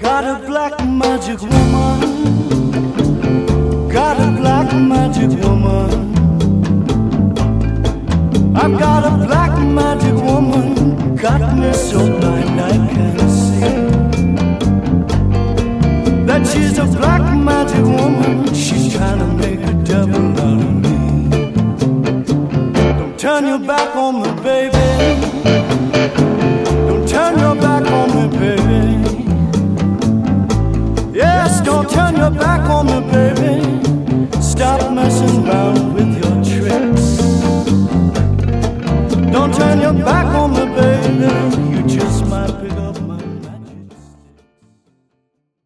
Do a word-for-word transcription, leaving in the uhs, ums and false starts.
Got a black magic woman, got a black magic woman. I've got a black magic woman, got me so blind I can't see that she's a black magic woman. She's trying to make a devil out of me. Don't turn your back on me, baby. Don't turn your back on me, baby. Yes, don't turn your back on me, baby.